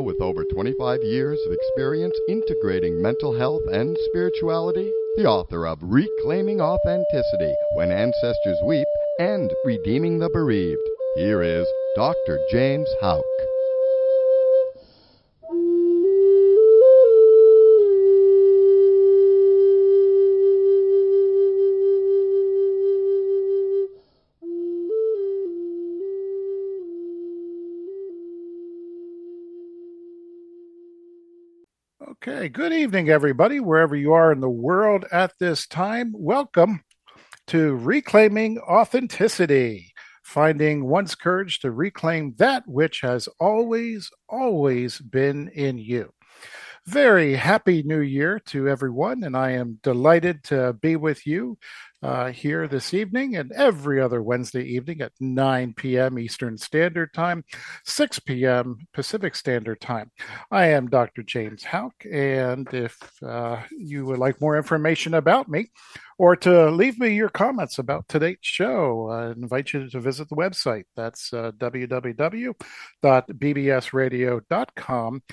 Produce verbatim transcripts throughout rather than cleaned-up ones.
with over twenty-five years of experience integrating mental health and spirituality, the author of Reclaiming Authenticity When Ancestors Weep and Redeeming the Bereaved. Here is Doctor James Houck. Okay, good evening, everybody, wherever you are in the world at this time. Welcome to Reclaiming Authenticity, finding one's courage to reclaim that which has always, always been in you. Very happy new year to everyone, and I am delighted to be with you uh, here this evening and every other Wednesday evening at nine p.m. Eastern Standard Time, six p.m. Pacific Standard Time. I am Doctor James Houck, and if uh, you would like more information about me or to leave me your comments about today's show, I invite you to visit the website. That's uh, w w w dot b b s radio dot com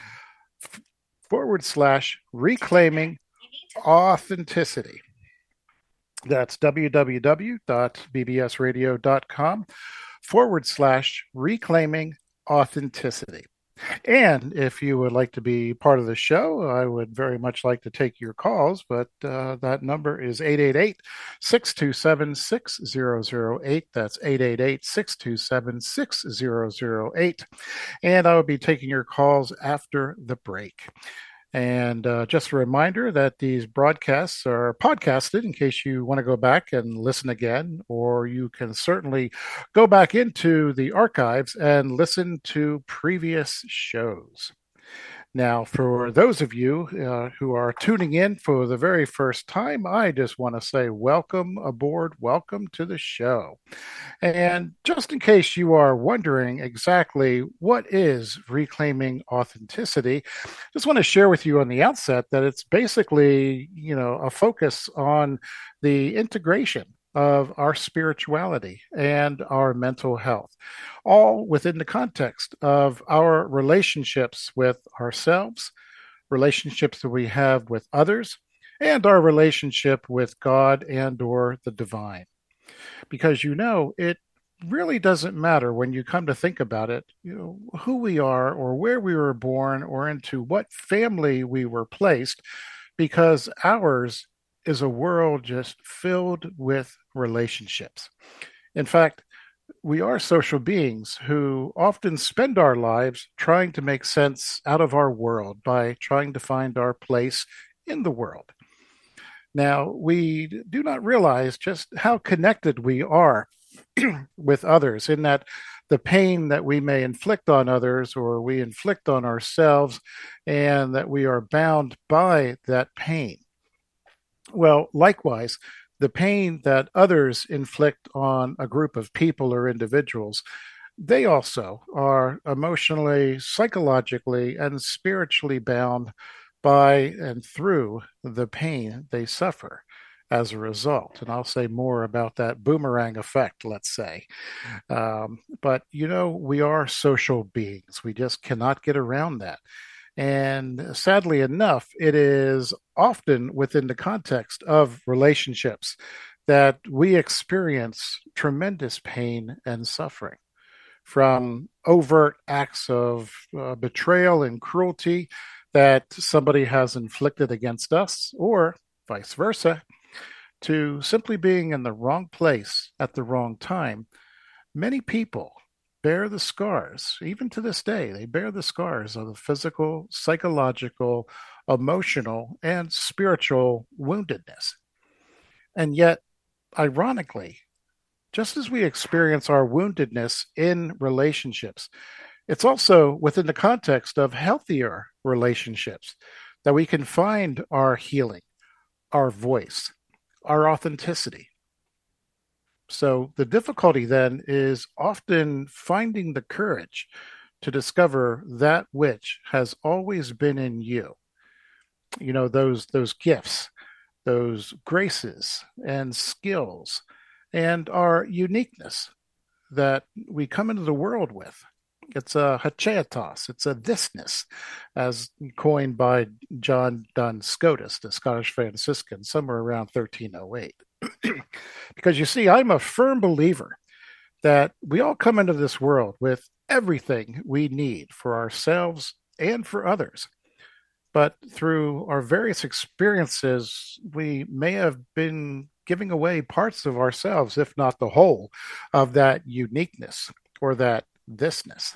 forward slash reclaiming authenticity. That's w w w dot b b s radio dot com forward slash reclaiming authenticity. And if you would like to be part of the show, I would very much like to take your calls, but uh, that number is eight eight eight, six two seven, six zero zero eight. That's eight eight eight, six two seven, six zero zero eight. And I will be taking your calls after the break. And uh, just a reminder that these broadcasts are podcasted in case you want to go back and listen again, or you can certainly go back into the archives and listen to previous shows. Now, for those of you uh, who are tuning in for the very first time, I just want to say welcome aboard, welcome to the show. And just in case you are wondering exactly what is reclaiming authenticity, just want to share with you on the outset that it's basically, you know, a focus on the integration of our spirituality and our mental health, all within the context of our relationships with ourselves, relationships that we have with others, and our relationship with God and or the divine. Because, you know, it really doesn't matter when you come to think about it, you know, who we are or where we were born or into what family we were placed, because ours is a world just filled with relationships. In fact, we are social beings who often spend our lives trying to make sense out of our world by trying to find our place in the world. Now, we do not realize just how connected we are with others, in that the pain that we may inflict on others or we inflict on ourselves, and that we are bound by that pain. Well, likewise, the pain that others inflict on a group of people or individuals, they also are emotionally, psychologically, and spiritually bound by and through the pain they suffer as a result. And I'll say more about that boomerang effect, let's say. Um, but, you know, we are social beings. We just cannot get around that. And sadly enough, it is often within the context of relationships that we experience tremendous pain and suffering, from overt acts of uh, betrayal and cruelty that somebody has inflicted against us, or vice versa, to simply being in the wrong place at the wrong time. Many people bear the scars, even to this day, they bear the scars of the physical, psychological, emotional, and spiritual woundedness. And yet, ironically, just as we experience our woundedness in relationships, it's also within the context of healthier relationships that we can find our healing, our voice, our authenticity. So the difficulty then is often finding the courage to discover that which has always been in you. You know, those those gifts, those graces and skills, and our uniqueness that we come into the world with. It's a hacheatos. It's a thisness, as coined by John Duns Scotus, the Scottish Franciscan, somewhere around thirteen oh eight. Because you see, I'm a firm believer that we all come into this world with everything we need for ourselves and for others. But through our various experiences, we may have been giving away parts of ourselves, if not the whole, of that uniqueness or that thisness.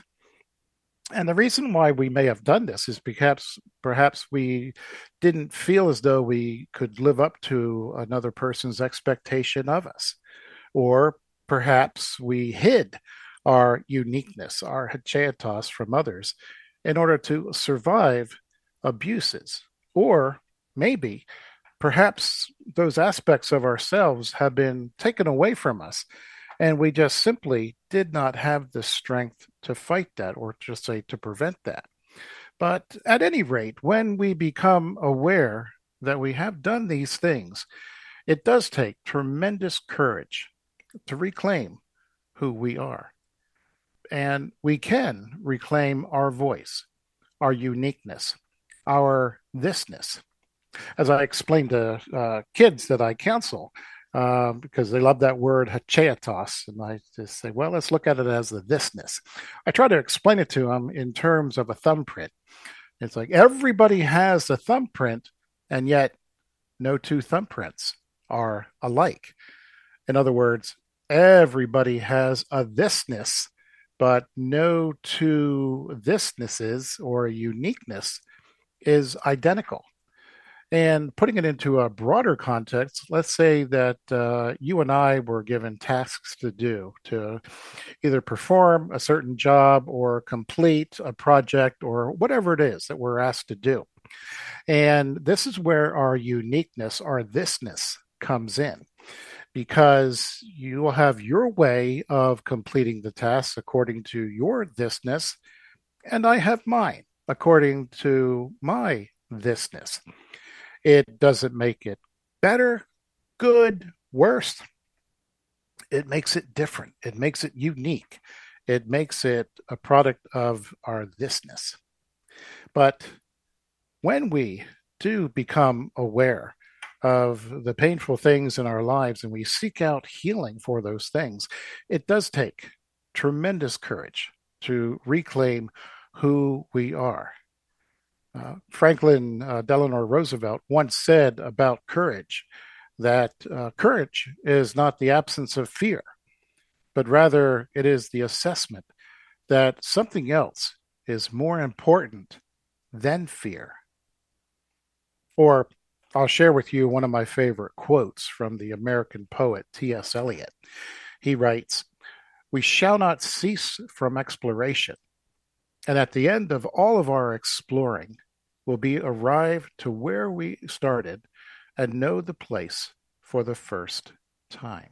And the reason why we may have done this is because perhaps we didn't feel as though we could live up to another person's expectation of us. Or perhaps we hid our uniqueness, our hacheatos from others in order to survive abuses. Or maybe, perhaps those aspects of ourselves have been taken away from us and we just simply did not have the strength to fight that, or just say to prevent that. But at any rate, when we become aware that we have done these things, it does take tremendous courage to reclaim who we are. And we can reclaim our voice, our uniqueness, our thisness. As I explain to uh, kids that I counsel, uh, because they love that word hacheatos, and I just say, well, let's look at it as the thisness. I try to explain it to them in terms of a thumbprint. It's like everybody has a thumbprint, and yet no two thumbprints are alike. In other words, everybody has a thisness, but no two thisnesses or uniqueness is identical. And putting it into a broader context, let's say that uh, you and I were given tasks to do, to either perform a certain job or complete a project or whatever it is that we're asked to do. And this is where our uniqueness, our thisness comes in, because you will have your way of completing the task according to your thisness, and I have mine according to my thisness. It doesn't make it better, good, worse. It makes it different. It makes it unique. It makes it a product of our thisness. But when we do become aware of the painful things in our lives and we seek out healing for those things, it does take tremendous courage to reclaim who we are. Uh, Franklin uh, Delano Roosevelt once said about courage that uh, courage is not the absence of fear, but rather it is the assessment that something else is more important than fear. Or I'll share with you one of my favorite quotes from the American poet T S Eliot. He writes, "We shall not cease from exploration, and at the end of all of our exploring, will be arrived to where we started and know the place for the first time."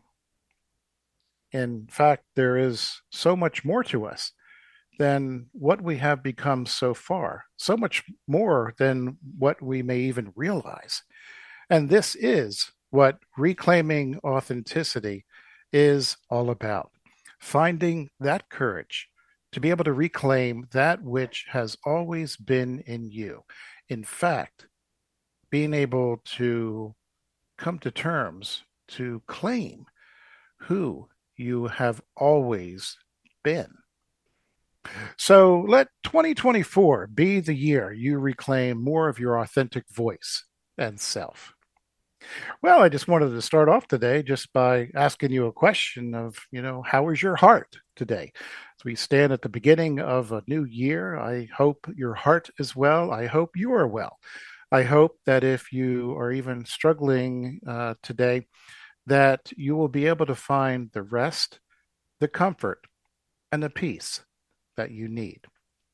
In fact, there is so much more to us than what we have become so far, so much more than what we may even realize. And this is what reclaiming authenticity is all about: finding that courage to be able to reclaim that which has always been in you. In fact, being able to come to terms to claim who you have always been. So let twenty twenty-four be the year you reclaim more of your authentic voice and self. Well, I just wanted to start off today just by asking you a question of, you know, how is your heart today? As we stand at the beginning of a new year, I hope your heart is well. I hope you are well. I hope that if you are even struggling uh, today, that you will be able to find the rest, the comfort, and the peace that you need.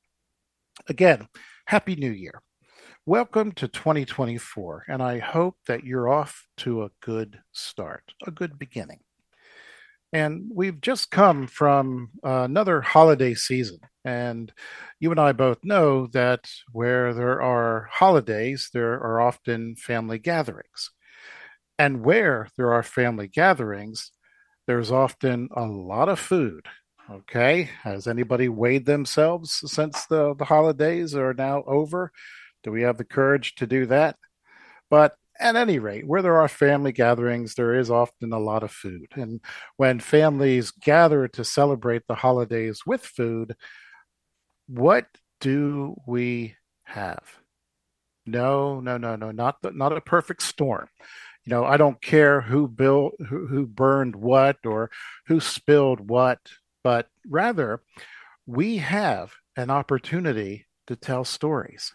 Again, Happy New Year. Welcome to twenty twenty-four, and I hope that you're off to a good start, a good beginning. And we've just come from another holiday season, and you and I both know that where there are holidays, there are often family gatherings. And where there are family gatherings, there's often a lot of food Okay. Has anybody weighed themselves since the, the holidays are now over? Do we have the courage to do that? But at any rate, where there are family gatherings, there is often a lot of food. And when families gather to celebrate the holidays with food, what do we have? No, no, no, no, not the, not a perfect storm. You know, I don't care who built, who, who burned what or who spilled what, but rather we have an opportunity to tell stories.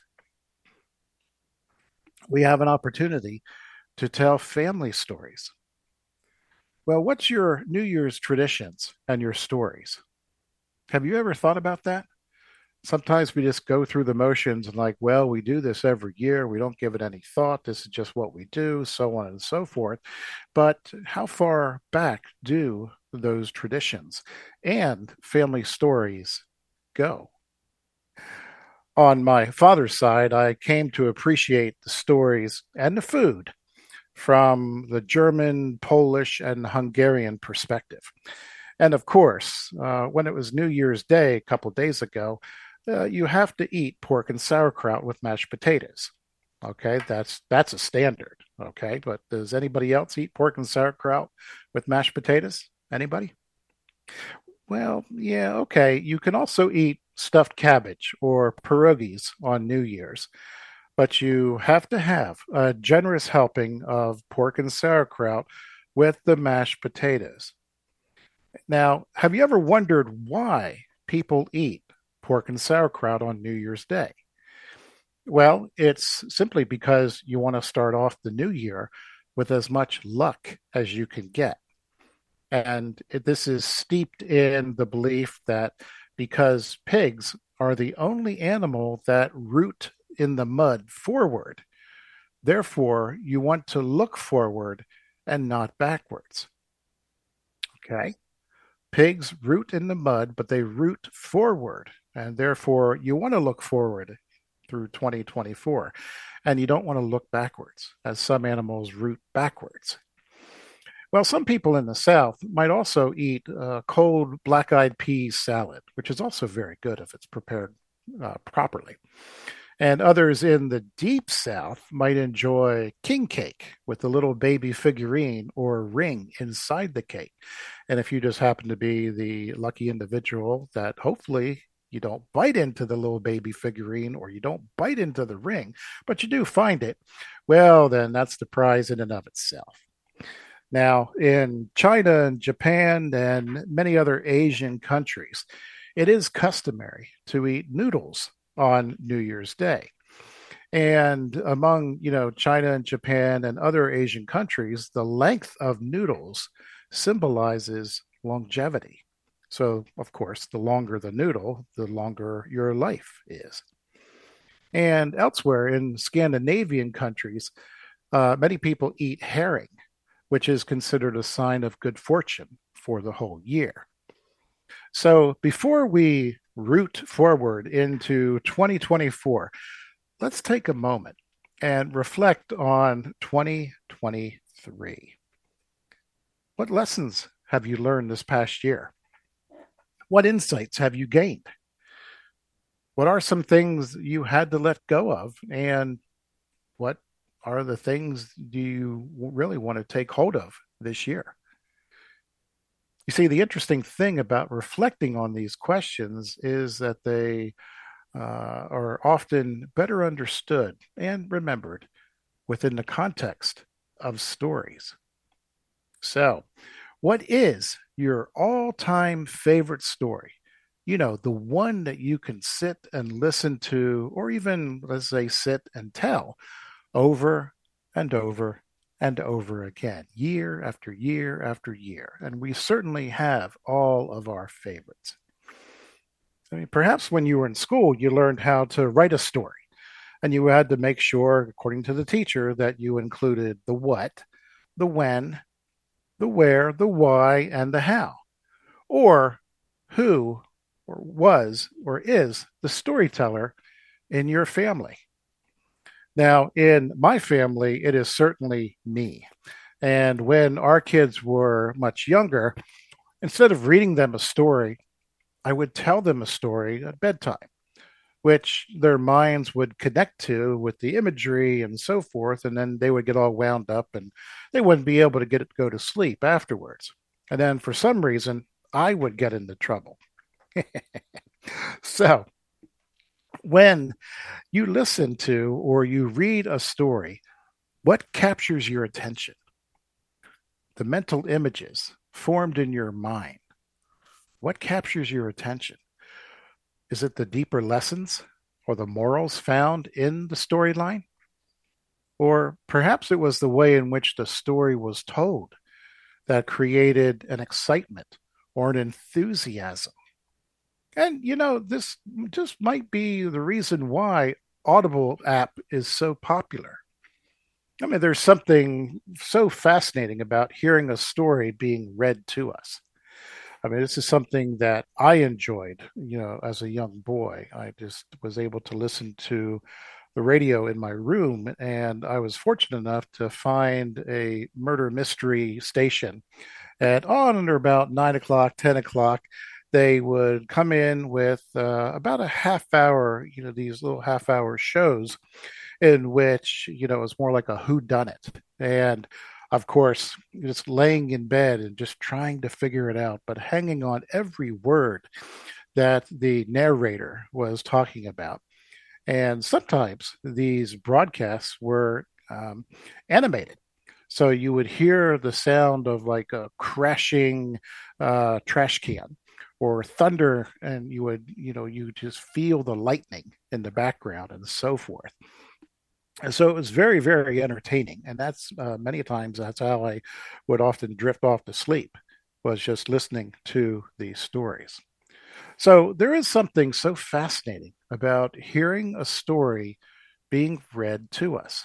We have an opportunity to tell family stories. Well, what's your New Year's traditions and your stories? Have you ever thought about that? Sometimes we just go through the motions and, like, well, we do this every year. We don't give it any thought. This is just what we do, so on and so forth. But how far back do those traditions and family stories go? On my father's side, I came to appreciate the stories and the food from the German, Polish, and Hungarian perspective. And of course, uh, when it was New Year's Day a couple of days ago, uh, you have to eat pork and sauerkraut with mashed potatoes. Okay, that's that's a standard. Okay, but does anybody else eat pork and sauerkraut with mashed potatoes? Anybody? Well, yeah, okay. You can also eat stuffed cabbage or pierogies on New Year's, but you have to have a generous helping of pork and sauerkraut with the mashed potatoes. Now, have you ever wondered why people eat pork and sauerkraut on New Year's Day? Well, it's simply because you want to start off the new year with as much luck as you can get. And it, this is steeped in the belief that because pigs are the only animal that root in the mud forward, therefore you want to look forward and not backwards. Okay? Pigs root in the mud, but they root forward, and therefore you want to look forward through twenty twenty-four, and you don't want to look backwards, as some animals root backwards. Well, some people in the South might also eat uh, cold black eyed peas salad, which is also very good if it's prepared uh, properly. And others in the deep South might enjoy king cake with a little baby figurine or ring inside the cake. And if you just happen to be the lucky individual that hopefully you don't bite into the little baby figurine or you don't bite into the ring, but you do find it, well, then that's the prize in and of itself. Now, in China and Japan and many other Asian countries, it is customary to eat noodles on New Year's Day. And among, you know, China and Japan and other Asian countries, the length of noodles symbolizes longevity. So, of course, the longer the noodle, the longer your life is. And elsewhere in Scandinavian countries, uh, many people eat herring, which is considered a sign of good fortune for the whole year. So before we root forward into twenty twenty-four, let's take a moment and reflect on twenty twenty-three. What lessons have you learned this past year? What insights have you gained? What are some things you had to let go of? And what are the things do you really want to take hold of this year? You see, the interesting thing about reflecting on these questions is that they uh, are often better understood and remembered within the context of stories. So, what is your all-time favorite story? You know, the one that you can sit and listen to, or even, let's say, sit and tell over and over and over again, year after year after year. And we certainly have all of our favorites. I mean, perhaps when you were in school, you learned how to write a story, and you had to make sure, according to the teacher, that you included the what, the when, the where, the why, and the how, or who or was or is the storyteller in your family. Now, in my family, it is certainly me. And when our kids were much younger, instead of reading them a story, I would tell them a story at bedtime, which their minds would connect to with the imagery and so forth, and then they would get all wound up and they wouldn't be able to get go to sleep afterwards. And then for some reason, I would get into trouble. So when you listen to or you read a story, what captures your attention? The mental images formed in your mind. What captures your attention? Is it the deeper lessons or the morals found in the storyline? Or perhaps it was the way in which the story was told that created an excitement or an enthusiasm. And, you know, this just might be the reason why Audible app is so popular. I mean, there's something so fascinating about hearing a story being read to us. I mean, this is something that I enjoyed, you know, as a young boy. I just was able to listen to the radio in my room, and I was fortunate enough to find a murder mystery station. And on and about nine o'clock, ten o'clock, they would come in with uh, about a half hour, you know, these little half hour shows in which, you know, it's more like a who done it. And of course, just laying in bed and just trying to figure it out, but hanging on every word that the narrator was talking about. And sometimes these broadcasts were um, animated. So you would hear the sound of like a crashing uh, trash can or thunder, and you would, you know, you just feel the lightning in the background and so forth. And so it was very, very entertaining. And that's uh, many times that's how I would often drift off to sleep, was just listening to these stories. So there is something so fascinating about hearing a story being read to us.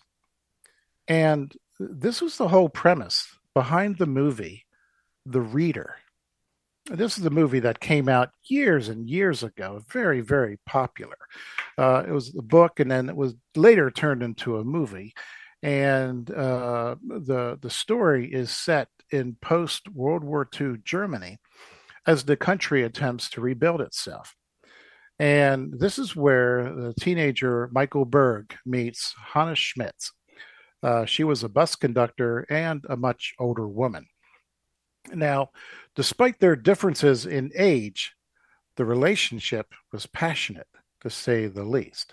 And this was the whole premise behind the movie, The Reader. This is a movie that came out years and years ago, very, very popular. Uh, it was a book, and then it was later turned into a movie. And uh, the the story is set in post World War Two Germany as the country attempts to rebuild itself. And this is where the teenager Michael Berg meets Hannah Schmitz. Uh, she was a bus conductor and a much older woman. Now, despite their differences in age, the relationship was passionate, to say the least.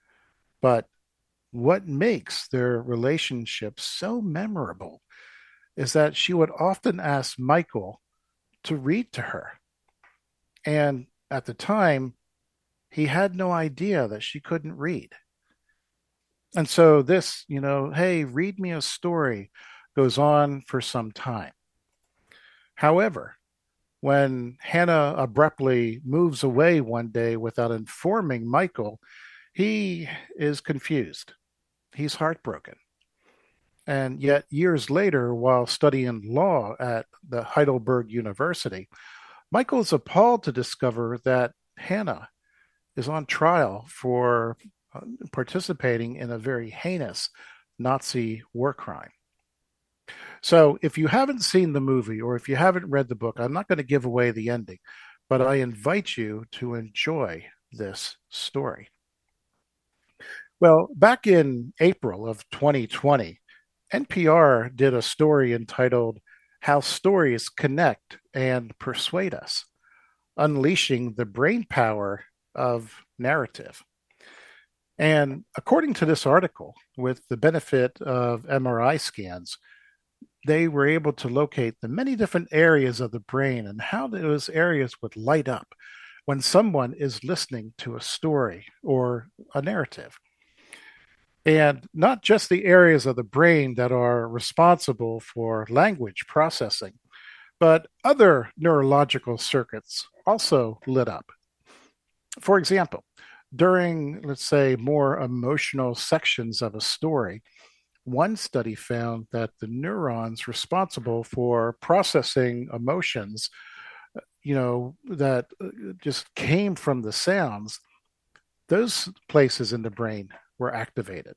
But what makes their relationship so memorable is that she would often ask Michael to read to her. And at the time, he had no idea that she couldn't read. And so this, you know, hey, read me a story goes on for some time. However, when Hannah abruptly moves away one day without informing Michael, he is confused. He's heartbroken. And yet, years later, while studying law at the Heidelberg University, Michael is appalled to discover that Hannah is on trial for uh, participating in a very heinous Nazi war crime. So, if you haven't seen the movie or if you haven't read the book, I'm not going to give away the ending, but I invite you to enjoy this story. Well, back in April of twenty twenty, N P R did a story entitled How Stories Connect and Persuade Us, Unleashing the Brain Power of Narrative. And according to this article, with the benefit of M R I scans, they were able to locate the many different areas of the brain and how those areas would light up when someone is listening to a story or a narrative. And not just the areas of the brain that are responsible for language processing, but other neurological circuits also lit up. For example, during, let's say, more emotional sections of a story, one study found that the neurons responsible for processing emotions, you know, that just came from the sounds, those places in the brain were activated.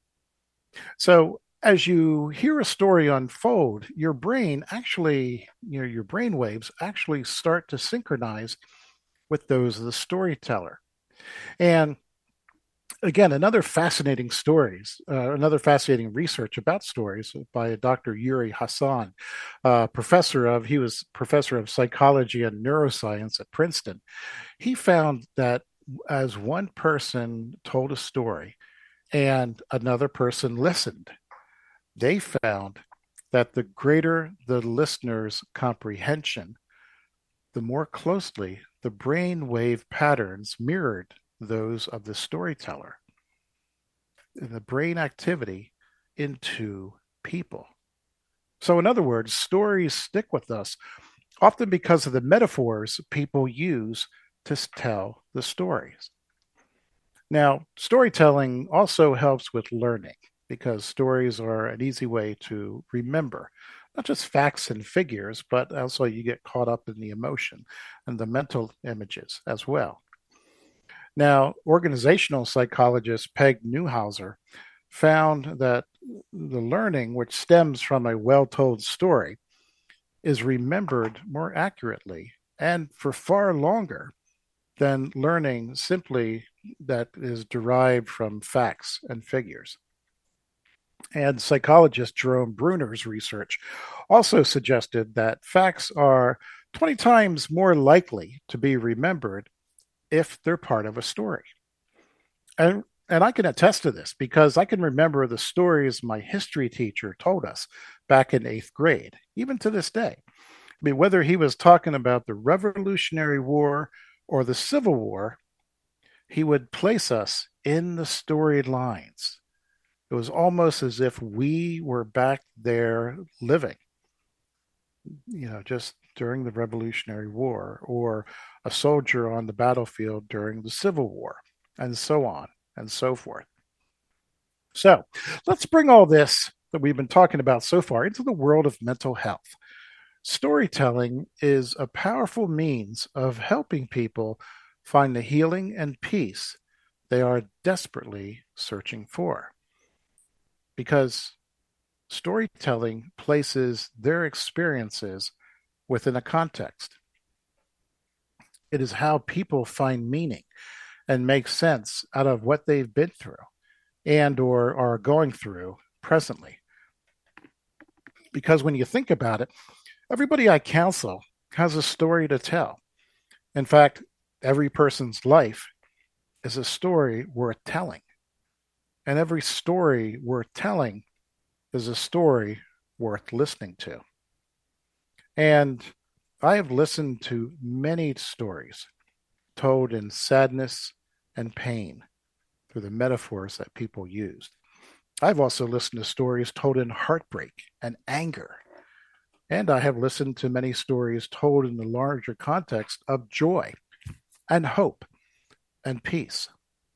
So as you hear a story unfold, your brain actually, you know, your brain waves actually start to synchronize with those of the storyteller. And again, another fascinating stories, uh, another fascinating research about stories by Doctor Yuri Hassan, uh, professor of, he was professor of psychology and neuroscience at Princeton. He found that as one person told a story and another person listened, they found that the greater the listener's comprehension, the more closely the brain wave patterns mirrored those of the storyteller and the brain activity into people. So, in other words, stories stick with us often because of the metaphors people use to tell the stories. Now, storytelling also helps with learning because stories are an easy way to remember not just facts and figures, but also you get caught up in the emotion and the mental images as well. Now, organizational psychologist Peg Newhouser found that the learning, which stems from a well told story, is remembered more accurately and for far longer than learning simply that is derived from facts and figures. And psychologist Jerome Bruner's research also suggested that facts are twenty times more likely to be remembered if they're part of a story. And and I can attest to this because I can remember the stories my history teacher told us back in eighth grade, even to this day. I mean, whether he was talking about the Revolutionary War or the Civil War, he would place us in the storylines. It was almost as if we were back there living, you know, just during the Revolutionary War or a soldier on the battlefield during the Civil War, and so on and so forth. So let's bring all this that we've been talking about so far into the world of mental health. Storytelling is a powerful means of helping people find the healing and peace they are desperately searching for. Because storytelling places their experiences within a context. It is how people find meaning and make sense out of what they've been through and or are going through presently. Because when you think about it, everybody I counsel has a story to tell. In fact, every person's life is a story worth telling. And every story worth telling is a story worth listening to. And I have listened to many stories told in sadness and pain through the metaphors that people used. I've also listened to stories told in heartbreak and anger. And I have listened to many stories told in the larger context of joy and hope and peace.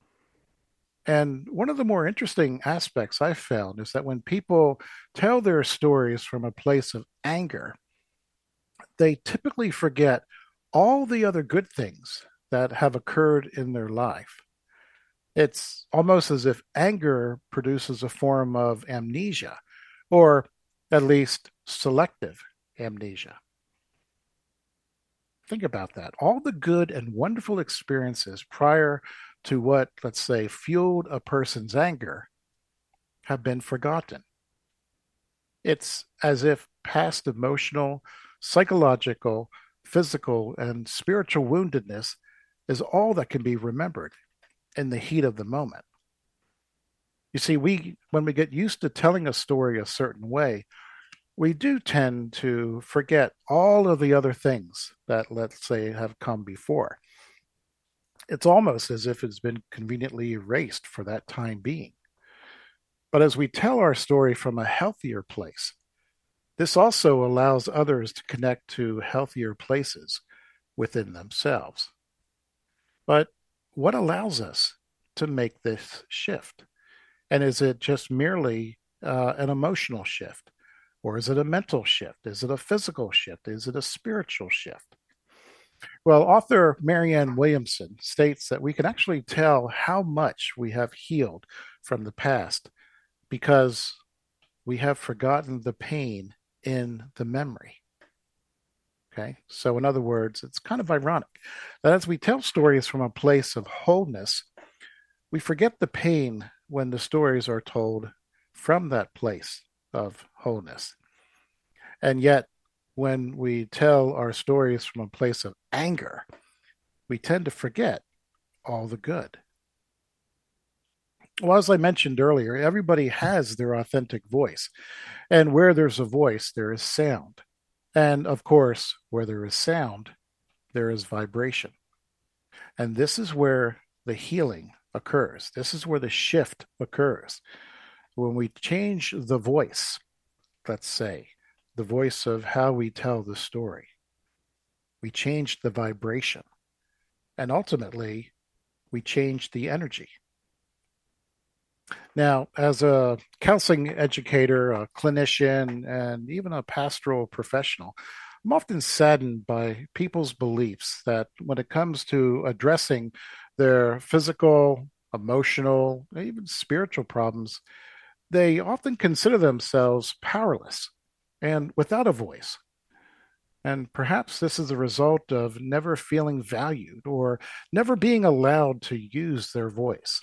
And one of the more interesting aspects I've found is that when people tell their stories from a place of anger, they typically forget all the other good things that have occurred in their life. It's almost as if anger produces a form of amnesia, or at least selective amnesia. Think about that. All the good and wonderful experiences prior to what, let's say, fueled a person's anger have been forgotten. It's as if past emotional, psychological, physical, and spiritual woundedness is all that can be remembered in the heat of the moment. You see, we when we get used to telling a story a certain way, we do tend to forget all of the other things that, let's say, have come before. It's almost as if it's been conveniently erased for that time being. But as we tell our story from a healthier place, this also allows others to connect to healthier places within themselves. But what allows us to make this shift? And is it just merely uh, an emotional shift? Or is it a mental shift? Is it a physical shift? Is it a spiritual shift? Well, author Marianne Williamson states that we can actually tell how much we have healed from the past because we have forgotten the pain in the memory. Okay. So, in other words, it's kind of ironic that as we tell stories from a place of wholeness, we forget the pain when the stories are told from that place of wholeness. And yet, when we tell our stories from a place of anger, we tend to forget all the good. Well, as I mentioned earlier, everybody has their authentic voice. And where there's a voice, there is sound. And of course, where there is sound, there is vibration. And this is where the healing occurs. This is where the shift occurs. When we change the voice, let's say, the voice of how we tell the story, we change the vibration. And ultimately, we change the energy. Now, as a counseling educator, a clinician, and even a pastoral professional, I'm often saddened by people's beliefs that when it comes to addressing their physical, emotional, even spiritual problems, they often consider themselves powerless and without a voice. And perhaps this is a result of never feeling valued or never being allowed to use their voice.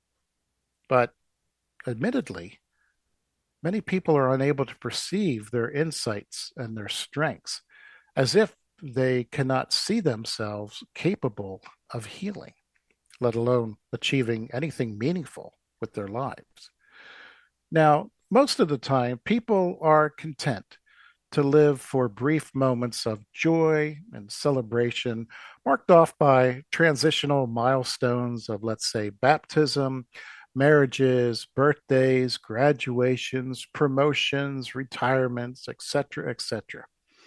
But admittedly, many people are unable to perceive their insights and their strengths as if they cannot see themselves capable of healing, let alone achieving anything meaningful with their lives. Now, most of the time, people are content to live for brief moments of joy and celebration, marked off by transitional milestones of, let's say, baptism, marriages, birthdays, graduations, promotions, retirements, et cetera, et cetera.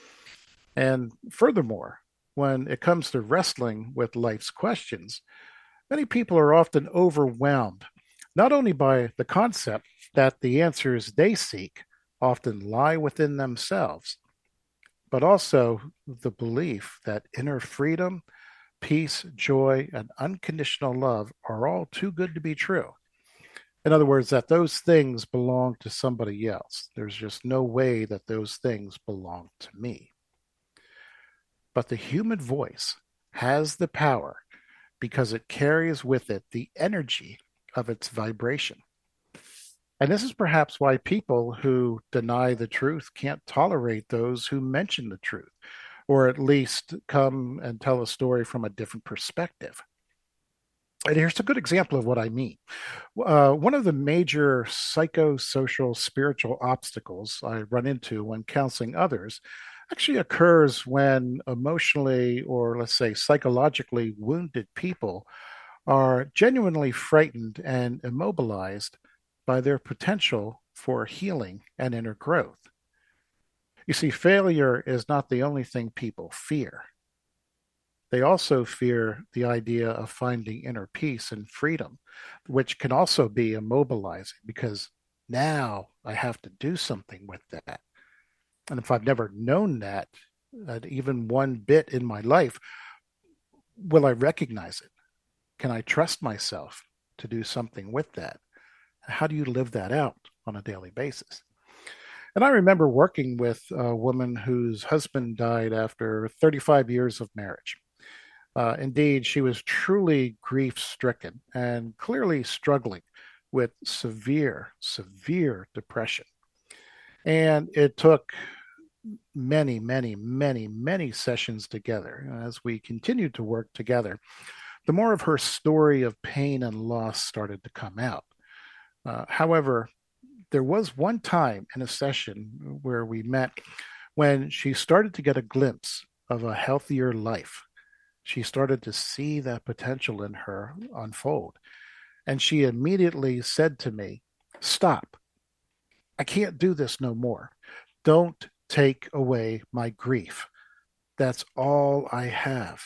And furthermore, when it comes to wrestling with life's questions, many people are often overwhelmed, not only by the concept that the answers they seek often lie within themselves, but also the belief that inner freedom, peace, joy, and unconditional love are all too good to be true. In other words, that those things belong to somebody else. There's just no way that those things belong to me. But the human voice has the power because it carries with it the energy of its vibration. And this is perhaps why people who deny the truth can't tolerate those who mention the truth, or at least come and tell a story from a different perspective. And here's a good example of what I mean. Uh, one of the major psychosocial spiritual obstacles I run into when counseling others actually occurs when emotionally or, let's say, psychologically wounded people are genuinely frightened and immobilized by their potential for healing and inner growth. You see, failure is not the only thing people fear. They also fear the idea of finding inner peace and freedom, which can also be immobilizing because now I have to do something with that. And if I've never known that, uh, even one bit in my life, will I recognize it? Can I trust myself to do something with that? How do you live that out on a daily basis? And I remember working with a woman whose husband died after thirty-five years of marriage. Uh, indeed, she was truly grief stricken and clearly struggling with severe, severe depression. And it took many, many, many, many sessions together. As we continued to work together, the more of her story of pain and loss started to come out. Uh, however, there was one time in a session where we met when she started to get a glimpse of a healthier life. She started to see that potential in her unfold. And she immediately said to me, "Stop. I can't do this no more. Don't take away my grief. That's all I have."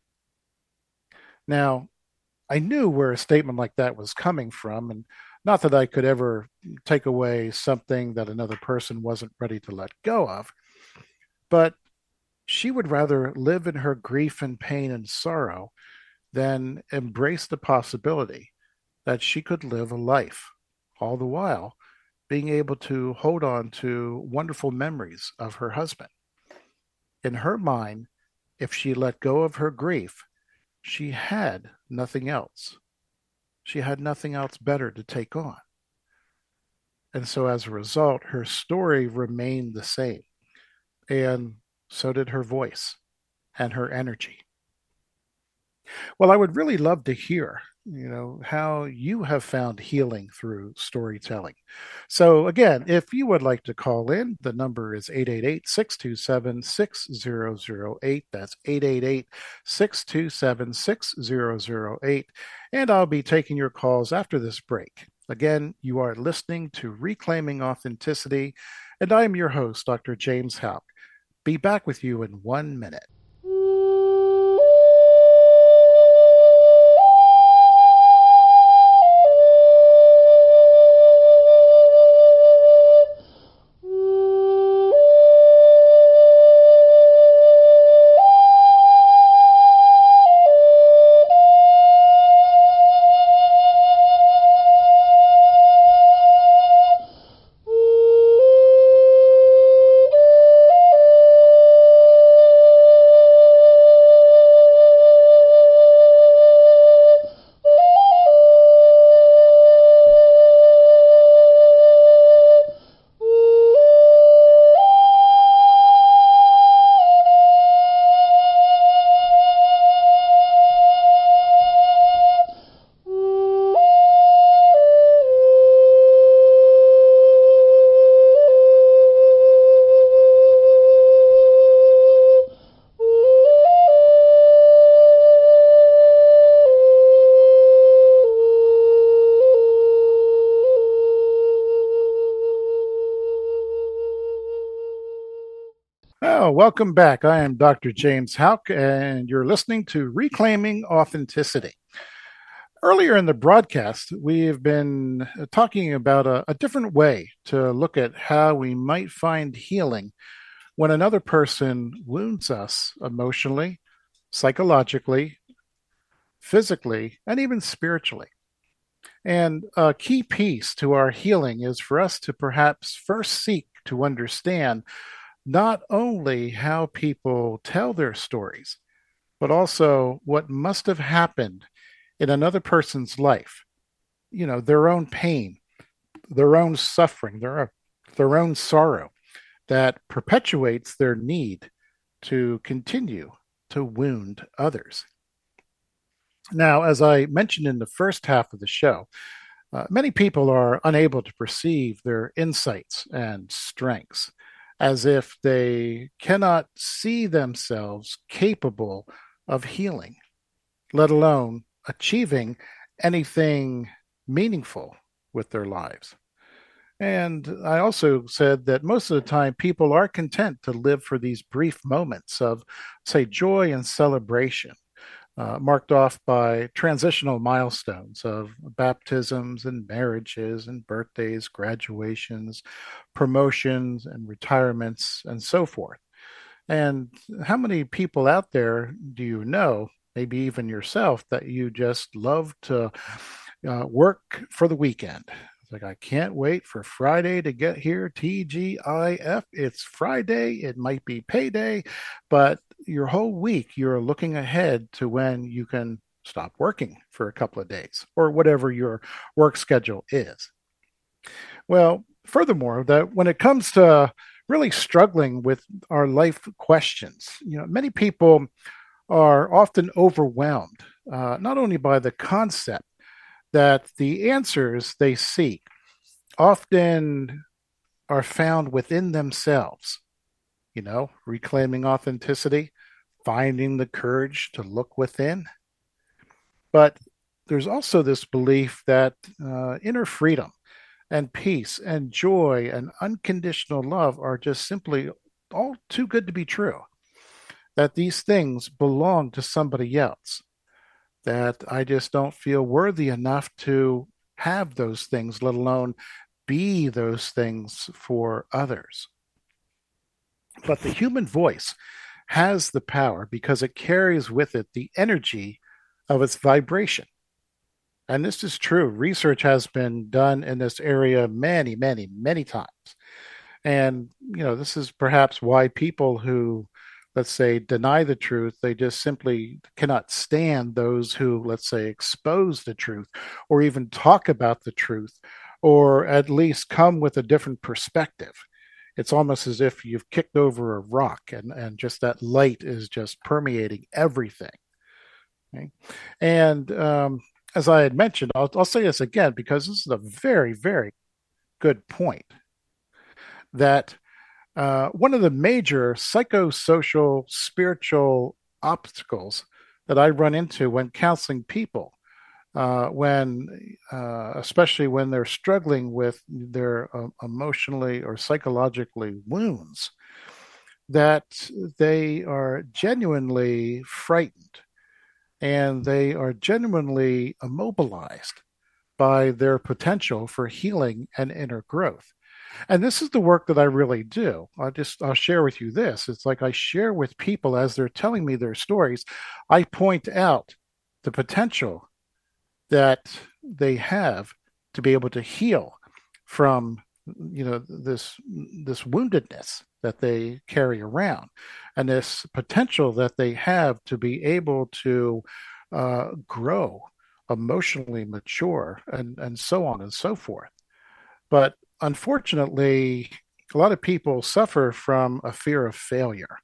Now, I knew where a statement like that was coming from, and not that I could ever take away something that another person wasn't ready to let go of, but she would rather live in her grief and pain and sorrow than embrace the possibility that she could live a life, all the while being able to hold on to wonderful memories of her husband. in her mind, if she let go of her grief, she had nothing else. She had nothing else better to take on. And so as a result, her story remained the same. And so did her voice and her energy. Well, I would really love to hear, you know, how you have found healing through storytelling. So again, if you would like to call in, the number is eight eight eight, six two seven, six zero zero eight. That's eight eight eight, six two seven, six zero zero eight. And I'll be taking your calls after this break. Again, you are listening to Reclaiming Authenticity, and I am your host, Doctor James Houck. Be back with you in one minute. Oh, welcome back. I am Doctor James Houck, and you're listening to Reclaiming Authenticity. Earlier in the broadcast, we have been talking about a, a different way to look at how we might find healing when another person wounds us emotionally, psychologically, physically, and even spiritually. And a key piece to our healing is for us to perhaps first seek to understand not only how people tell their stories, but also what must have happened in another person's life. You know, their own pain, their own suffering, their, their own sorrow that perpetuates their need to continue to wound others. Now, as I mentioned in the first half of the show, uh, many people are unable to perceive their insights and strengths, as if they cannot see themselves capable of healing, let alone achieving anything meaningful with their lives. And I also said that most of the time people are content to live for these brief moments of, say, joy and celebration, uh, marked off by transitional milestones of baptisms and marriages and birthdays, graduations, promotions and retirements, and so forth. And how many people out there do you know, maybe even yourself, that you just love to uh, work for the weekend? It's like, I can't wait for Friday to get here. T G I F, it's Friday. It might be payday, but your whole week, you're looking ahead to when you can stop working for a couple of days or whatever your work schedule is. Well, furthermore, that when it comes to really struggling with our life questions, you know, many people are often overwhelmed, uh, not only by the concept that the answers they seek often are found within themselves, you know, reclaiming authenticity, finding the courage to look within. But there's also this belief that uh, inner freedom and peace and joy and unconditional love are just simply all too good to be true, that these things belong to somebody else, that I just don't feel worthy enough to have those things, let alone be those things for others. But the human voice has the power because it carries with it the energy of its vibration. And this is true. Research has been done in this area many, many, many times. And, you know, this is perhaps why people who, let's say, deny the truth. They just simply cannot stand those who, let's say, expose the truth or even talk about the truth or at least come with a different perspective. It's almost as if you've kicked over a rock and, and just that light is just permeating everything. Okay? And um, as I had mentioned, I'll, I'll say this again because this is a very, very good point that uh, one of the major psychosocial, spiritual obstacles that I run into when counseling people, uh, when uh, especially when they're struggling with their uh, emotionally or psychologically wounds, that they are genuinely frightened and they are genuinely immobilized by their potential for healing and inner growth. And this is the work that I really do. I just I'll share with you this. It's like I share with people as they're telling me their stories. I point out the potential that they have to be able to heal from you know this this woundedness that they carry around and this potential that they have to be able to uh, grow emotionally mature and and so on and so forth. But unfortunately, a lot of people suffer from a fear of failure.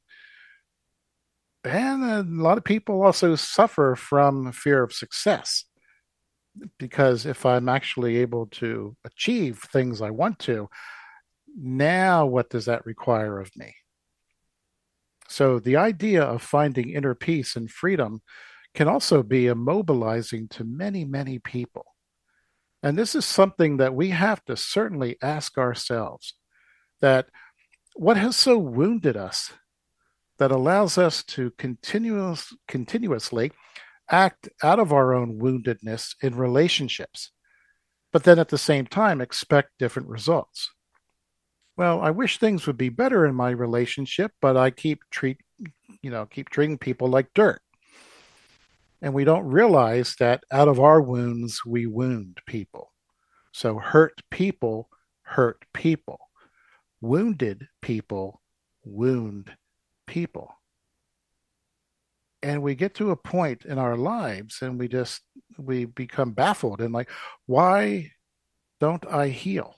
And a lot of people also suffer from fear of success. Because if I'm actually able to achieve things I want to, now what does that require of me? So the idea of finding inner peace and freedom can also be immobilizing to many, many people. And this is something that we have to certainly ask ourselves, that what has so wounded us that allows us to continuous, continuously act out of our own woundedness in relationships, but then at the same time expect different results. Well, I wish things would be better in my relationship, but I keep treat, you know, keep treating people like dirt. And we don't realize that out of our wounds, we wound people. So hurt people hurt people. Wounded people wound people. And we get to a point in our lives and we just, we become baffled and like, why don't I heal?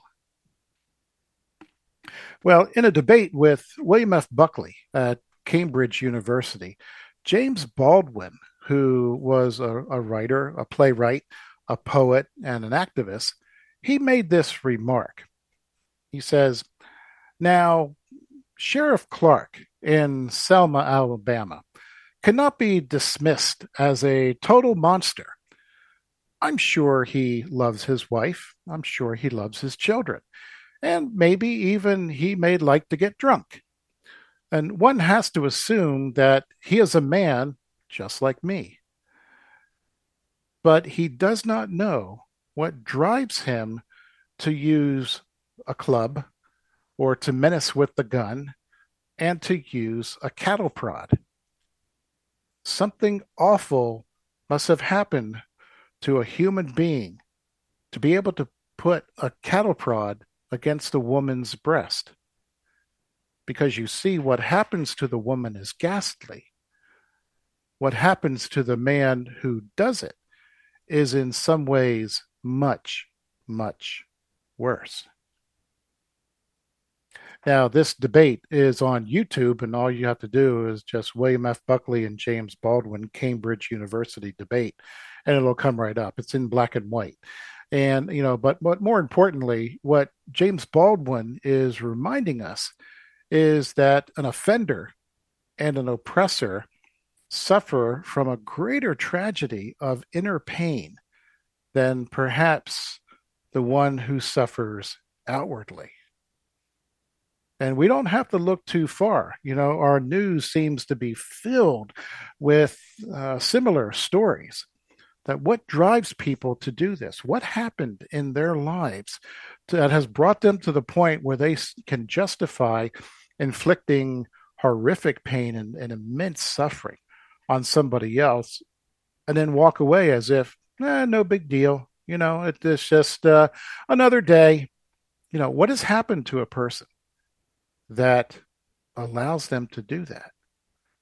Well, in a debate with William F. Buckley at Cambridge University, James Baldwin, who was a, a writer, a playwright, a poet, and an activist, he made this remark. He says, now, Sheriff Clark in Selma, Alabama, cannot be dismissed as a total monster. I'm sure he loves his wife. I'm sure he loves his children. And maybe even he may like to get drunk. And one has to assume that he is a man just like me. But he does not know what drives him to use a club or to menace with the gun and to use a cattle prod. Something awful must have happened to a human being to be able to put a cattle prod against a woman's breast. Because you see, what happens to the woman is ghastly. What happens to the man who does it is in some ways much, much worse. Now, this debate is on YouTube, and all you have to do is just William F. Buckley and James Baldwin, Cambridge University debate, and it'll come right up. It's in black and white. And, you know, but, but more importantly, what James Baldwin is reminding us is that an offender and an oppressor suffer from a greater tragedy of inner pain than perhaps the one who suffers outwardly. And we don't have to look too far. You know, our news seems to be filled with uh, similar stories. That what drives people to do this? What happened in their lives that has brought them to the point where they can justify inflicting horrific pain and, and immense suffering on somebody else and then walk away as if, eh, no big deal. You know, it, it's just uh, another day. You know, what has happened to a person that allows them to do that?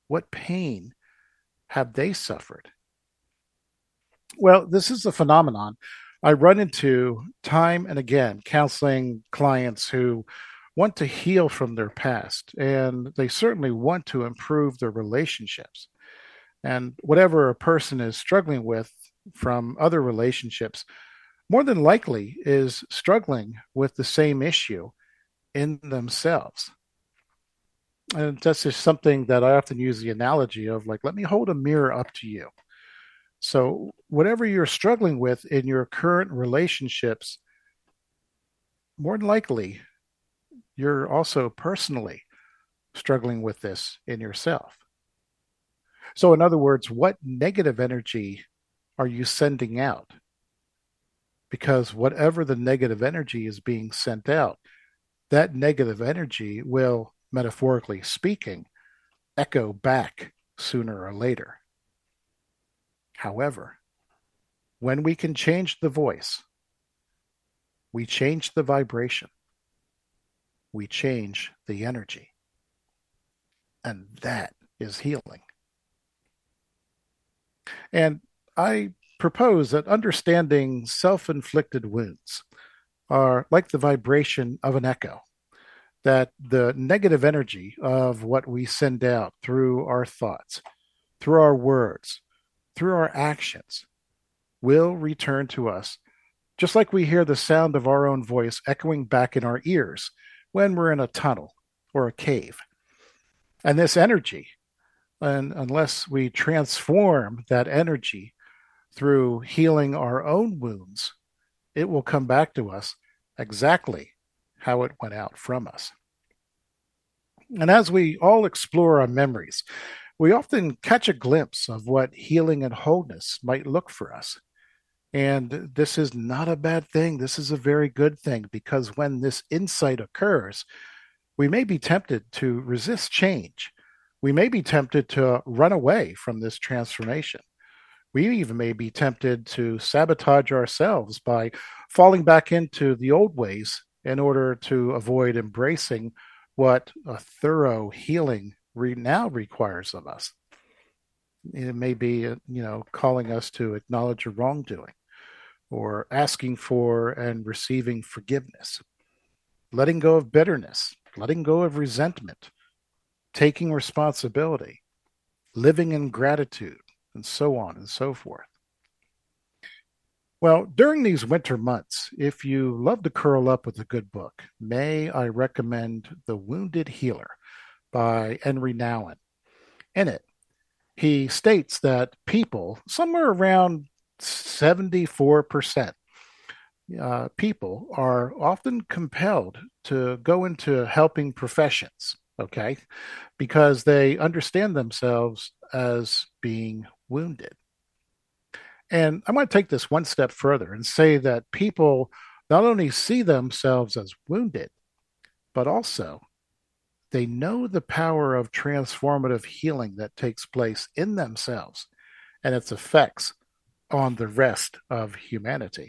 What pain have they suffered? Well, this is a phenomenon I run into time and again, counseling clients who want to heal from their past, and they certainly want to improve their relationships. And whatever a person is struggling with from other relationships, more than likely is struggling with the same issue in themselves. And that's just something that I often use the analogy of, like, let me hold a mirror up to you. So, whatever you're struggling with in your current relationships, more than likely, you're also personally struggling with this in yourself. So, in other words, what negative energy are you sending out? Because whatever the negative energy is being sent out, that negative energy will, metaphorically speaking, echo back sooner or later. However, when we can change the voice, we change the vibration, we change the energy. And that is healing. And I propose that understanding self-inflicted wounds are like the vibration of an echo, that the negative energy of what we send out through our thoughts, through our words, through our actions, will return to us, just like we hear the sound of our own voice echoing back in our ears when we're in a tunnel or a cave. And this energy, and unless we transform that energy through healing our own wounds, it will come back to us exactly how it went out from us. And as we all explore our memories, we often catch a glimpse of what healing and wholeness might look for us. And this is not a bad thing. This is a very good thing, because when this insight occurs, we may be tempted to resist change. We may be tempted to run away from this transformation. We even may be tempted to sabotage ourselves by falling back into the old ways in order to avoid embracing what a thorough healing re- now requires of us. It may be, uh, you know, calling us to acknowledge a wrongdoing, or asking for and receiving forgiveness, letting go of bitterness, letting go of resentment, taking responsibility, living in gratitude, and so on and so forth. Well, during these winter months, if you love to curl up with a good book, may I recommend The Wounded Healer by Henry Nouwen. In it, he states that people, somewhere around seventy-four percent, uh, people are often compelled to go into helping professions, okay, because they understand themselves as being wounded. And I want to take this one step further and say that people not only see themselves as wounded, but also they know the power of transformative healing that takes place in themselves and its effects on the rest of humanity.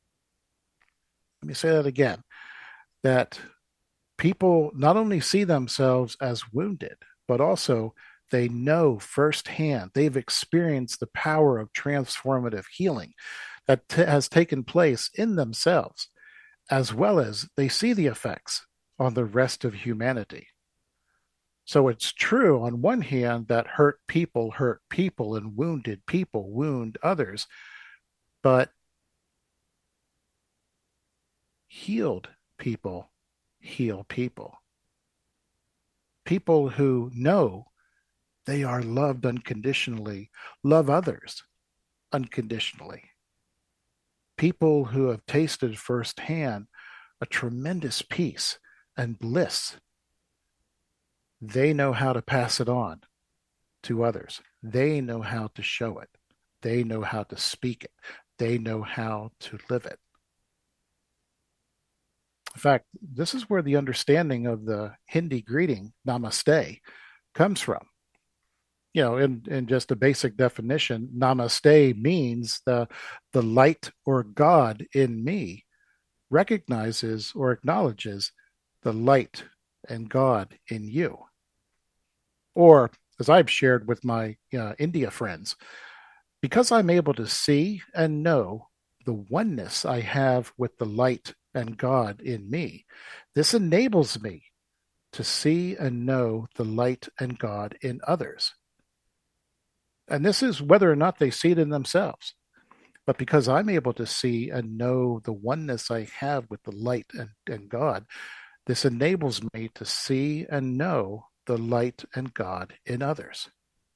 Let me say that again, that people not only see themselves as wounded, but also they know firsthand, they've experienced the power of transformative healing that t- has taken place in themselves, as well as they see the effects on the rest of humanity. So it's true, on one hand, that hurt people hurt people and wounded people wound others, but healed people heal people. People who know they are loved unconditionally love others unconditionally. People who have tasted firsthand a tremendous peace and bliss, they know how to pass it on to others. They know how to show it. They know how to speak it. They know how to live it. In fact, this is where the understanding of the Hindi greeting, namaste, comes from. You know, in, in just a basic definition, namaste means the, the light or God in me recognizes or acknowledges the light and God in you. Or as I've shared with my uh, India friends, because I'm able to see and know the oneness I have with the light and God in me, this enables me to see and know the light and God in others. And this is whether or not they see it in themselves. But because I'm able to see and know the oneness I have with the light and, and God, this enables me to see and know the light and God in others.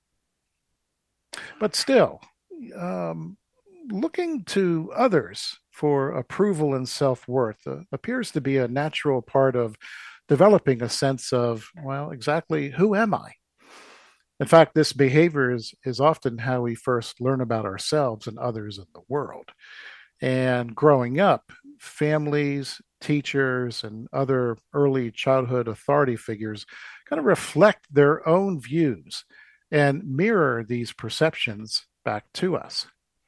But still, um, looking to others for approval and self-worth uh, appears to be a natural part of developing a sense of, well, exactly who am I? In fact, this behavior is, is often how we first learn about ourselves and others in the world. And growing up, families, teachers, and other early childhood authority figures kind of reflect their own views and mirror these perceptions back to us.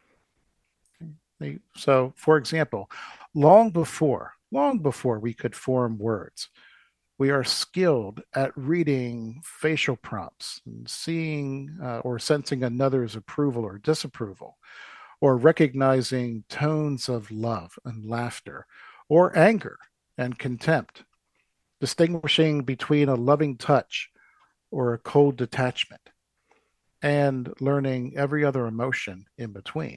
So, for example, long before, long before we could form words, we are skilled at reading facial prompts and seeing uh, or sensing another's approval or disapproval, or recognizing tones of love and laughter, or anger and contempt, distinguishing between a loving touch or a cold detachment, and learning every other emotion in between.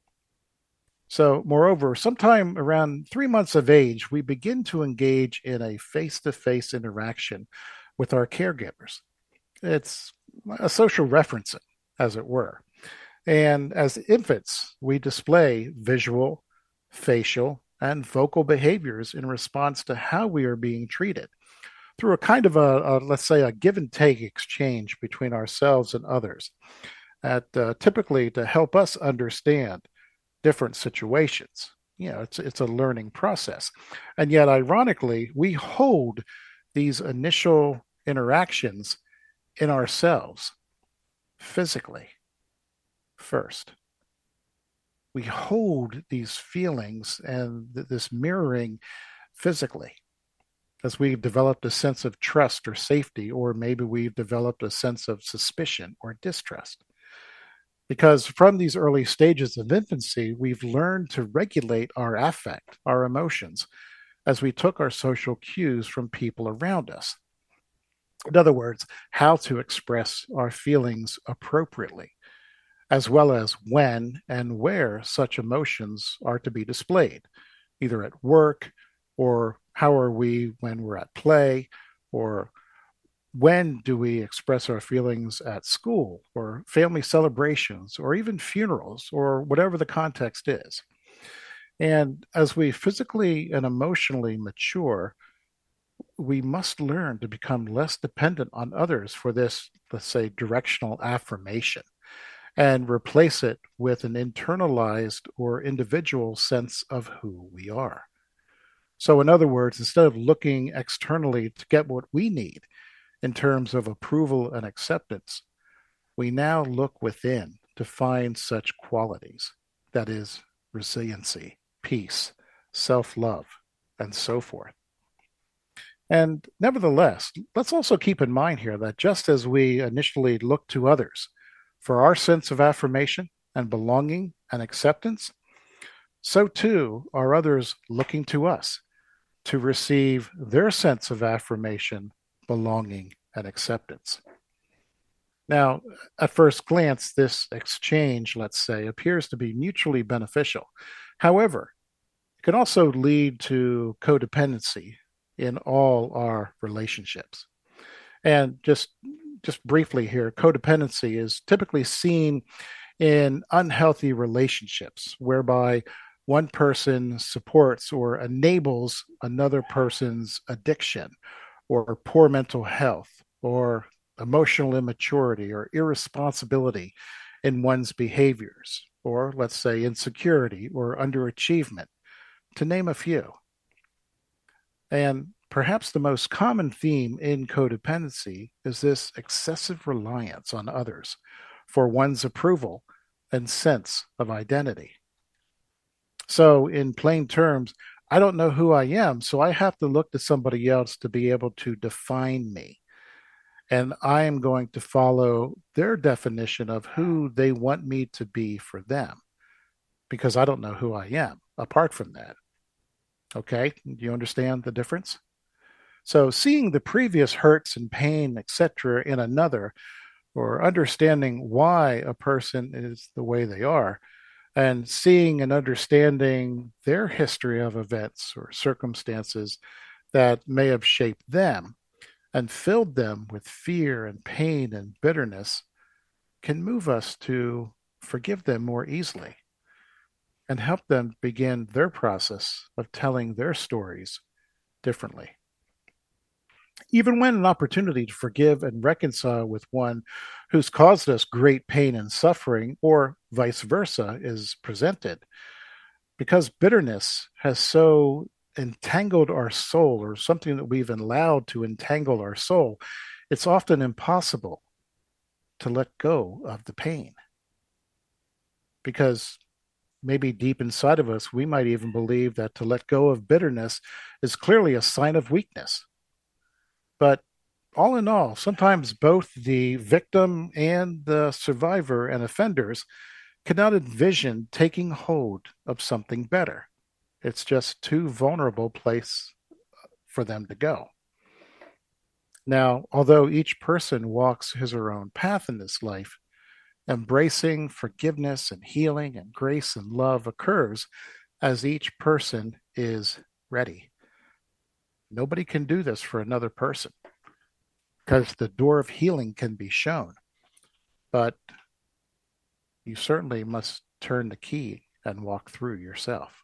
So, moreover, sometime around three months of age, we begin to engage in a face to face interaction with our caregivers. It's a social referencing, as it were. And as infants, we display visual, facial, and vocal behaviors in response to how we are being treated through a kind of a, a let's say, a give and take exchange between ourselves and others, at, uh, typically to help us understand different situations. You know, it's it's a learning process. And yet, ironically, we hold these initial interactions in ourselves physically first. We hold these feelings and th- this mirroring physically as we've developed a sense of trust or safety, or maybe we've developed a sense of suspicion or distrust. Because from these early stages of infancy, we've learned to regulate our affect, our emotions, as we took our social cues from people around us. In other words, how to express our feelings appropriately, as well as when and where such emotions are to be displayed, either at work, or how are we when we're at play, or when do we express our feelings at school or family celebrations or even funerals or whatever the context is. And as we physically and emotionally mature, we must learn to become less dependent on others for this, let's say, directional affirmation, and replace it with an internalized or individual sense of who we are. So, in other words, instead of looking externally to get what we need in terms of approval and acceptance, we now look within to find such qualities, that is, resiliency, peace, self love, and so forth. And nevertheless, let's also keep in mind here that just as we initially look to others for our sense of affirmation and belonging and acceptance, so too are others looking to us to receive their sense of affirmation, belonging, and acceptance. Now, at first glance, this exchange, let's say, appears to be mutually beneficial. However, it can also lead to codependency in all our relationships. And just just briefly here, codependency is typically seen in unhealthy relationships whereby one person supports or enables another person's addiction or poor mental health or emotional immaturity or irresponsibility in one's behaviors, or let's say insecurity or underachievement, to name a few. And perhaps the most common theme in codependency is this excessive reliance on others for one's approval and sense of identity. So, in plain terms, I don't know who I am, so I have to look to somebody else to be able to define me. and I am going to follow their definition of who they want me to be for them, because I don't know who I am apart from that. Okay, do you understand the difference? So seeing the previous hurts and pain, et cetera, in another, or understanding why a person is the way they are, and seeing and understanding their history of events or circumstances that may have shaped them and filled them with fear and pain and bitterness can move us to forgive them more easily and help them begin their process of telling their stories differently. Even when an opportunity to forgive and reconcile with one who's caused us great pain and suffering, or vice versa, is presented, because bitterness has so entangled our soul, or something that we've allowed to entangle our soul, it's often impossible to let go of the pain. Because maybe deep inside of us, we might even believe that to let go of bitterness is clearly a sign of weakness. But all in all, sometimes both the victim and the survivor and offenders cannot envision taking hold of something better. It's just too vulnerable place for them to go. Now, although each person walks his or her own path in this life, embracing forgiveness and healing and grace and love occurs as each person is ready. Nobody can do this for another person because the door of healing can be shown, but you certainly must turn the key and walk through yourself.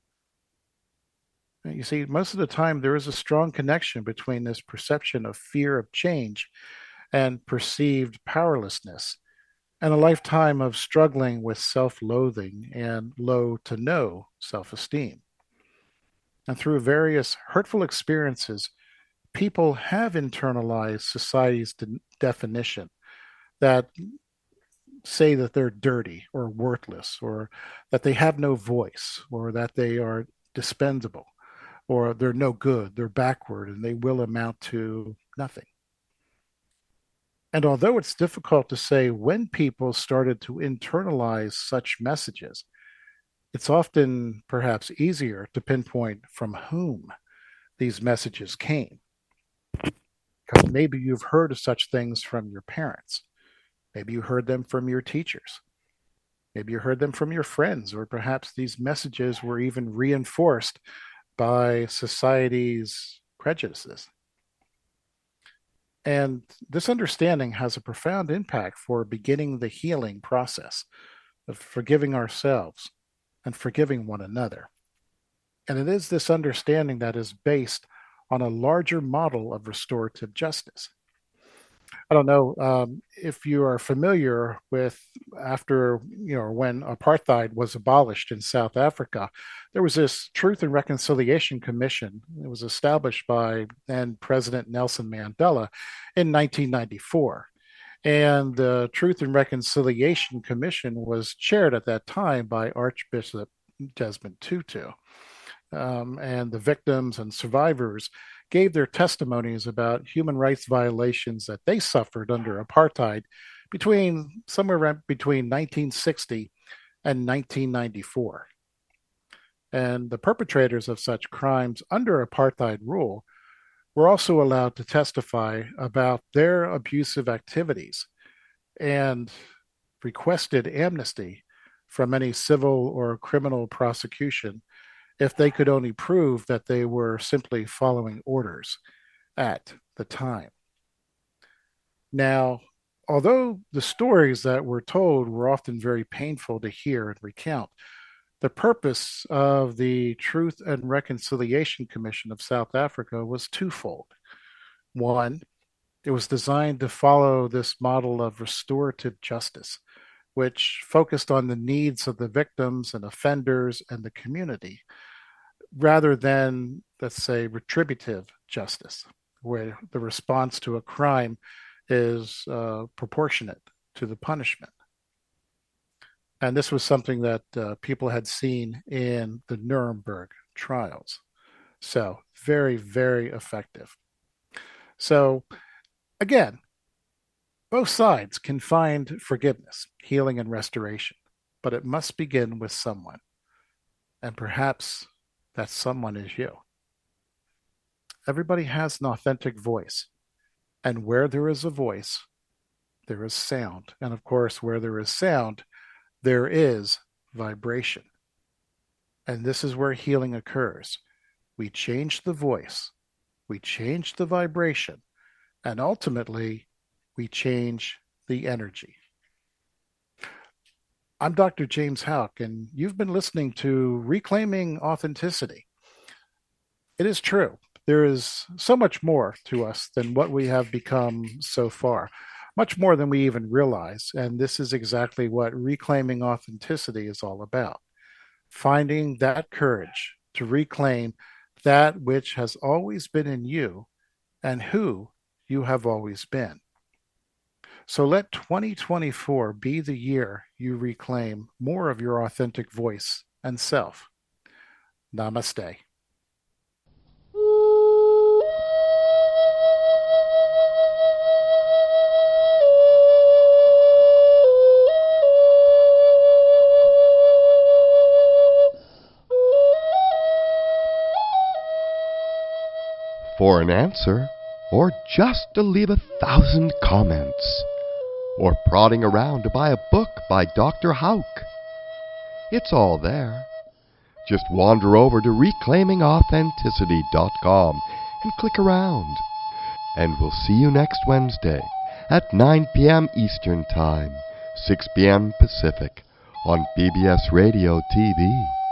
You see, most of the time there is a strong connection between this perception of fear of change and perceived powerlessness, and a lifetime of struggling with self-loathing and low to no self-esteem. And through various hurtful experiences, people have internalized society's de- definition that say that they're dirty or worthless, or that they have no voice, or that they are dispensable, or they're no good, they're backward, and they will amount to nothing. And although it's difficult to say when people started to internalize such messages, it's often perhaps easier to pinpoint from whom these messages came. Because maybe you've heard of such things from your parents. Maybe you heard them from your teachers. Maybe you heard them from your friends, or perhaps these messages were even reinforced by society's prejudices. And this understanding has a profound impact for beginning the healing process of forgiving ourselves and forgiving one another. And it is this understanding that is based on a larger model of restorative justice. I don't know um, if you are familiar with, after, you know, when apartheid was abolished in South Africa, there was this Truth and Reconciliation Commission. It was established by then President Nelson Mandela in nineteen ninety-four. And the Truth and Reconciliation Commission was chaired at that time by Archbishop Desmond Tutu. Um, and the victims and survivors gave their testimonies about human rights violations that they suffered under apartheid between somewhere around between nineteen sixty and nineteen ninety-four. And the perpetrators of such crimes under apartheid rule were also allowed to testify about their abusive activities and requested amnesty from any civil or criminal prosecution if they could only prove that they were simply following orders at the time. Now, although the stories that were told were often very painful to hear and recount, the purpose of the Truth and Reconciliation Commission of South Africa was twofold. One, it was designed to follow this model of restorative justice, which focused on the needs of the victims and offenders and the community, rather than, let's say, retributive justice, where the response to a crime is uh, proportionate to the punishment. And this was something that uh, people had seen in the Nuremberg trials. So very, very effective. So again, Both sides can find forgiveness, healing, and restoration, but it must begin with someone. And perhaps that someone is you. Everybody has an authentic voice. And where there is a voice, there is sound. And of course, where there is sound, there is vibration. And this is where healing occurs. We change the voice, we change the vibration, and ultimately, we change the energy. I'm Doctor James Houck, and you've been listening to Reclaiming Authenticity. It is true. There is so much more to us than what we have become so far, much more than we even realize. And this is exactly what Reclaiming Authenticity is all about. Finding that courage to reclaim that which has always been in you and who you have always been. So let twenty twenty-four be the year you reclaim more of your authentic voice and self. Namaste. For an answer, or just to leave a thousand comments, or prodding around to buy a book by Doctor Houck, it's all there. Just wander over to reclaiming authenticity dot com and click around. And we'll see you next Wednesday at nine p.m. Eastern Time, six p.m. Pacific on B B S Radio T V.